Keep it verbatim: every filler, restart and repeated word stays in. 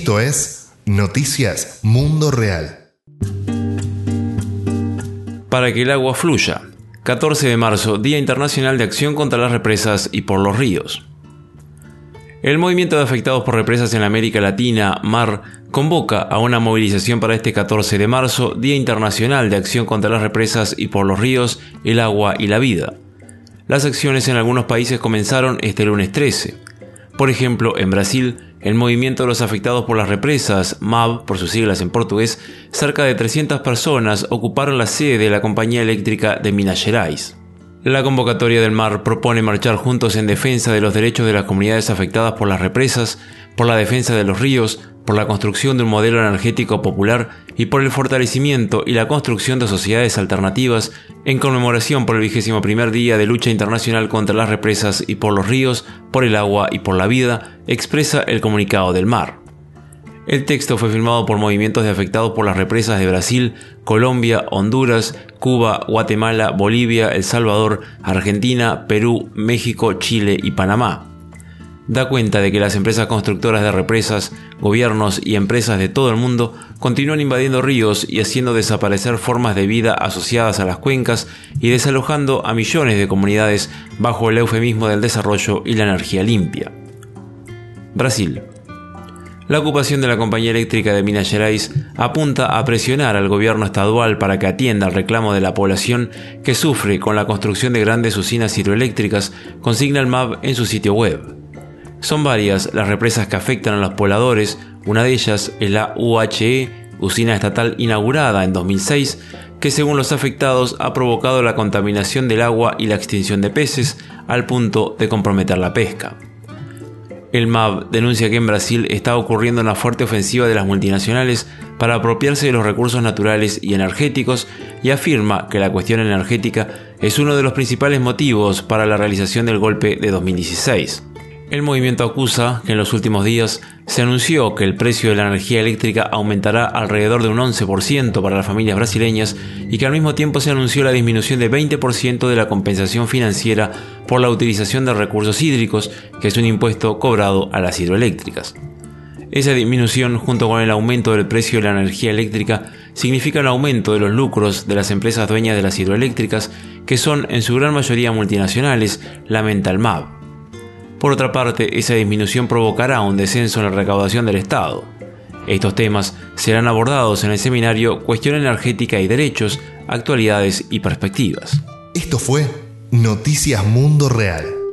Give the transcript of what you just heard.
Esto es Noticias Mundo Real. Para que el agua fluya. catorce de marzo, Día Internacional de Acción contra las Represas y por los Ríos. El movimiento de afectados por represas en la América Latina, MAR, convoca a una movilización para este catorce de marzo, Día Internacional de Acción contra las Represas y por los Ríos, el agua y la vida. Las acciones en algunos países comenzaron este lunes trece. Por ejemplo, en Brasil, el movimiento de los afectados por las represas, M A B por sus siglas en portugués, cerca de trescientas personas ocuparon la sede de la compañía eléctrica de Minas Gerais. La convocatoria del MAR propone marchar juntos en defensa de los derechos de las comunidades afectadas por las represas, por la defensa de los ríos, por la construcción de un modelo energético popular y por el fortalecimiento y la construcción de sociedades alternativas en conmemoración por el vigésimo primer Día de Lucha Internacional contra las Represas y por los Ríos, por el agua y por la vida, expresa el comunicado del MAR. El texto fue firmado por movimientos de afectados por las represas de Brasil, Colombia, Honduras, Cuba, Guatemala, Bolivia, El Salvador, Argentina, Perú, México, Chile y Panamá. Da cuenta de que las empresas constructoras de represas, gobiernos y empresas de todo el mundo continúan invadiendo ríos y haciendo desaparecer formas de vida asociadas a las cuencas y desalojando a millones de comunidades bajo el eufemismo del desarrollo y la energía limpia. Brasil. La ocupación de la compañía eléctrica de Minas Gerais apunta a presionar al gobierno estadual para que atienda al reclamo de la población que sufre con la construcción de grandes usinas hidroeléctricas, consigna el M A B en su sitio web. Son varias las represas que afectan a los pobladores, una de ellas es la U H E, usina estatal inaugurada en dos mil seis, que según los afectados ha provocado la contaminación del agua y la extinción de peces al punto de comprometer la pesca. El M A B denuncia que en Brasil está ocurriendo una fuerte ofensiva de las multinacionales para apropiarse de los recursos naturales y energéticos y afirma que la cuestión energética es uno de los principales motivos para la realización del golpe de dos mil dieciséis. El movimiento acusa que en los últimos días se anunció que el precio de la energía eléctrica aumentará alrededor de un once por ciento para las familias brasileñas y que al mismo tiempo se anunció la disminución de veinte por ciento de la compensación financiera por la utilización de recursos hídricos, que es un impuesto cobrado a las hidroeléctricas. Esa disminución, junto con el aumento del precio de la energía eléctrica, significa el aumento de los lucros de las empresas dueñas de las hidroeléctricas, que son en su gran mayoría multinacionales, lamenta el M A B. Por otra parte, esa disminución provocará un descenso en la recaudación del Estado. Estos temas serán abordados en el seminario Cuestión Energética y Derechos, Actualidades y Perspectivas. Esto fue Noticias Mundo Real.